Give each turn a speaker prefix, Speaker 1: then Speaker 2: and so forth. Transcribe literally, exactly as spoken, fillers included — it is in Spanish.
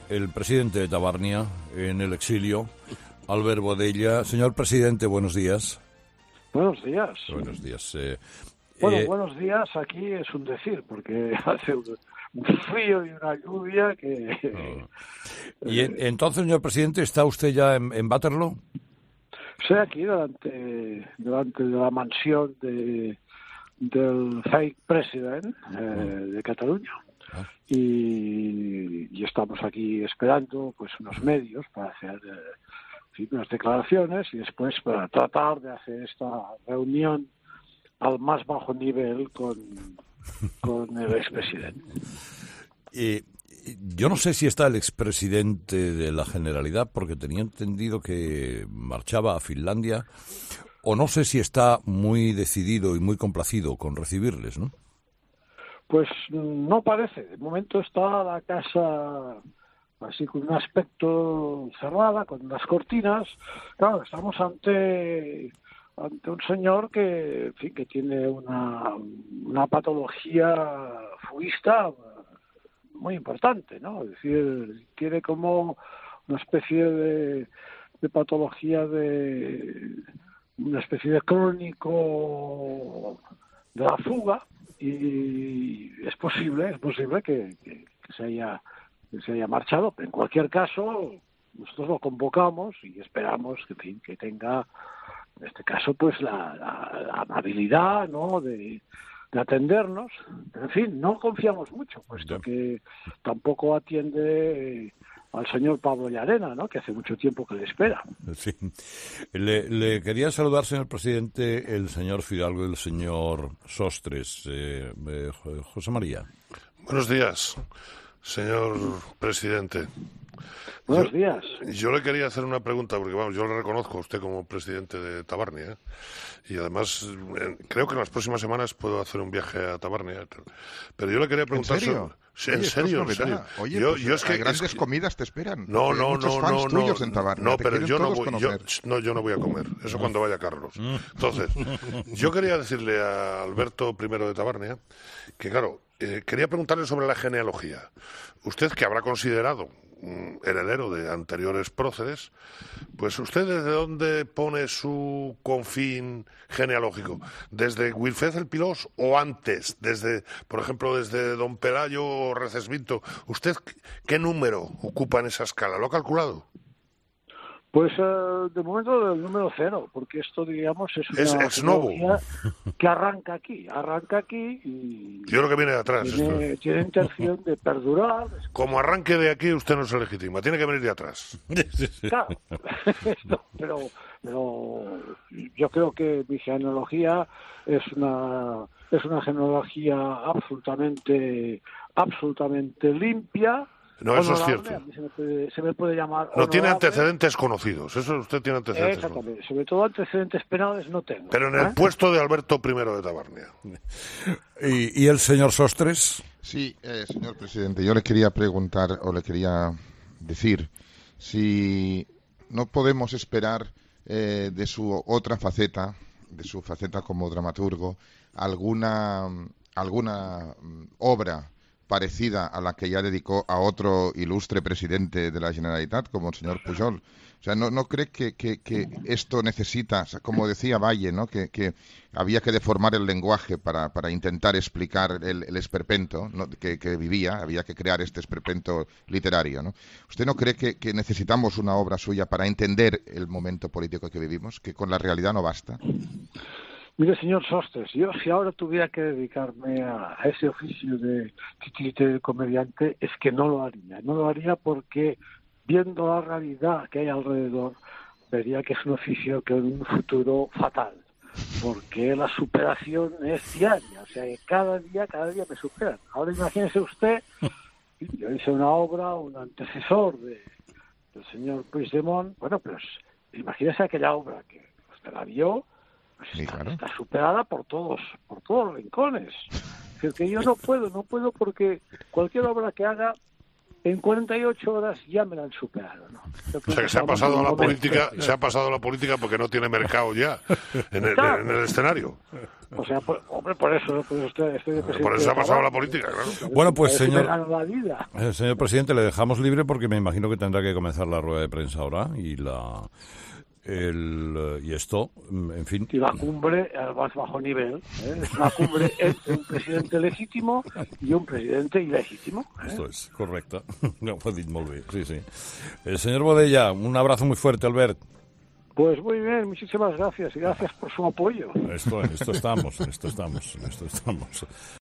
Speaker 1: el presidente de Tabarnia en el exilio, Albert Boadella. Señor presidente, buenos días.
Speaker 2: Buenos días.
Speaker 1: Buenos días. Eh,
Speaker 2: bueno,
Speaker 1: eh,
Speaker 2: buenos días aquí es un decir, porque hace un, un frío y una lluvia que...
Speaker 1: Oh. ¿Y en, entonces, señor presidente, está usted ya en, en Waterloo?
Speaker 2: Estoy aquí delante, delante de la mansión de, del fake president eh, de Cataluña.
Speaker 1: Ah.
Speaker 2: Y, y estamos aquí esperando pues unos medios para hacer eh, en fin, unas declaraciones y después para tratar de hacer esta reunión al más bajo nivel con, con el expresidente.
Speaker 1: Eh, yo no sé si está el expresidente de la Generalidad, porque tenía entendido que marchaba a Finlandia, o no sé si está muy decidido y muy complacido con recibirles, ¿no?
Speaker 2: Pues no parece. De momento está la casa así con un aspecto cerrada, con unas cortinas. Claro, estamos ante ante un señor que, en fin, que tiene una, una patología fuguista muy importante, ¿no? Es decir, tiene como una especie de, de patología de una especie de crónico de la fuga. Y es posible, es posible que, que, que se haya que se haya marchado, pero en cualquier caso nosotros lo convocamos y esperamos que, en fin, que tenga, en este caso, pues la, la, la amabilidad, ¿no?, de, de atendernos. Pero, en fin, no confiamos mucho, puesto que tampoco atiende al señor Pablo Llarena, ¿no?, que hace mucho tiempo que le espera.
Speaker 1: Sí. Le, le quería saludar, señor presidente, el señor Fidalgo y el señor Sostres. Eh, eh, José María.
Speaker 3: Buenos días, señor presidente.
Speaker 2: Buenos
Speaker 3: yo,
Speaker 2: días.
Speaker 3: Yo le quería hacer una pregunta, porque vamos, yo le reconozco a usted como presidente de Tabarnia, ¿eh? Y además eh, creo que en las próximas semanas puedo hacer un viaje a Tabarnia. Pero yo le quería preguntar...
Speaker 4: ¿En serio?
Speaker 3: Sí,
Speaker 4: Oye,
Speaker 3: en serio,
Speaker 4: es
Speaker 3: en serio.
Speaker 4: Oye,
Speaker 3: yo,
Speaker 4: pues
Speaker 3: yo es que,
Speaker 4: grandes
Speaker 3: es que...
Speaker 4: comidas te esperan.
Speaker 3: No, no,
Speaker 4: hay muchos
Speaker 3: no,
Speaker 4: fans
Speaker 3: no,
Speaker 4: tuyos
Speaker 3: no,
Speaker 4: en Tabarnia.
Speaker 3: no,
Speaker 4: te
Speaker 3: pero yo no voy, yo, no, yo no voy a comer. Eso cuando vaya Carlos. Entonces, yo quería decirle a Alberto primero de Tabarnia que, claro, eh, quería preguntarle sobre la genealogía. Usted, que habrá considerado un heredero de anteriores próceres, pues usted ¿desde dónde pone su confín genealógico? ¿Desde Wilfred el Pilós o antes? Desde, por ejemplo, desde Don Pelayo o Recesvinto. ¿Usted qué número ocupa en esa escala? ¿Lo ha calculado?
Speaker 2: Pues uh, de momento el número cero, porque esto, digamos, es una
Speaker 3: es ex novo
Speaker 2: que arranca aquí, arranca aquí y...
Speaker 3: Yo creo que viene de atrás.
Speaker 2: Tiene, tiene intención de perdurar.
Speaker 3: Como arranque de aquí, usted no se legitima, tiene que venir de atrás.
Speaker 2: Claro, no, pero, pero yo creo que mi genealogía es una es una genealogía absolutamente absolutamente limpia.
Speaker 3: No, eso
Speaker 2: honorable,
Speaker 3: es cierto.
Speaker 2: a mí se me puede, se me puede llamar
Speaker 3: No
Speaker 2: honorable.
Speaker 3: tiene antecedentes conocidos, eso usted tiene antecedentes
Speaker 2: Exactamente,
Speaker 3: conocidos.
Speaker 2: sobre todo antecedentes penales no tengo.
Speaker 3: Pero en el
Speaker 2: ¿eh?
Speaker 3: puesto de Alberto primero de Tabarnia.
Speaker 1: ¿Y, y el señor Sostres?
Speaker 4: Sí, eh, señor presidente, yo le quería preguntar o le quería decir si no podemos esperar eh, de su otra faceta, de su faceta como dramaturgo, alguna, alguna obra parecida a la que ya dedicó a otro ilustre presidente de la Generalitat, como el señor Pujol. O sea, ¿no, no cree que, que, que esto necesita, o sea, como decía Valle, ¿no?, que, que había que deformar el lenguaje para, para intentar explicar el, el esperpento, ¿no?, que, que vivía, había que crear este esperpento literario, ¿no? ¿Usted no cree que, que necesitamos una obra suya para entender el momento político que vivimos, que con la realidad no basta?
Speaker 2: Mire, señor Sostres, yo si ahora tuviera que dedicarme a, a ese oficio de titirite de comediante, es que no lo haría. No lo haría porque, viendo la realidad que hay alrededor, vería que es un oficio que en un futuro fatal, porque la superación es diaria, o sea, que cada día, cada día me superan. Ahora imagínese usted, yo hice una obra, un antecesor de, del señor Puigdemont, bueno, pues imagínese aquella obra que usted la vio, pues
Speaker 4: sí,
Speaker 2: está,
Speaker 4: claro.
Speaker 2: está superada por todos, por todos los rincones. Es decir, que yo no puedo, no puedo porque cualquier obra que haga en cuarenta y ocho horas ya me la han superado, ¿no?
Speaker 3: O sea que se ha pasado a la política, se ha pasado a la política porque no tiene mercado ya en el,
Speaker 2: Claro.
Speaker 3: en el escenario.
Speaker 2: O sea, por, hombre, por eso, por eso estoy, estoy de presidente
Speaker 3: Por eso se ha
Speaker 2: de
Speaker 3: pasado a la
Speaker 2: Navarra.
Speaker 3: política, claro.
Speaker 1: Bueno, pues,
Speaker 2: A ver si
Speaker 1: señor-
Speaker 2: me gano la vida.
Speaker 1: Eh, señor presidente, le dejamos libre porque me imagino que tendrá que comenzar la rueda de prensa ahora y la el eh, y esto, mm, en fin.
Speaker 2: Y la cumbre al más bajo nivel, ¿eh? Es una cumbre entre un presidente legítimo y un presidente ilegítimo, ¿eh?
Speaker 1: Esto es correcto. No, ho ha dit molt bé, sí, sí. El señor Bodella, un abrazo muy fuerte, Albert.
Speaker 2: Pues muy bien, muchísimas gracias y gracias por su apoyo.
Speaker 1: Esto, en esto estamos, en esto estamos, en esto estamos.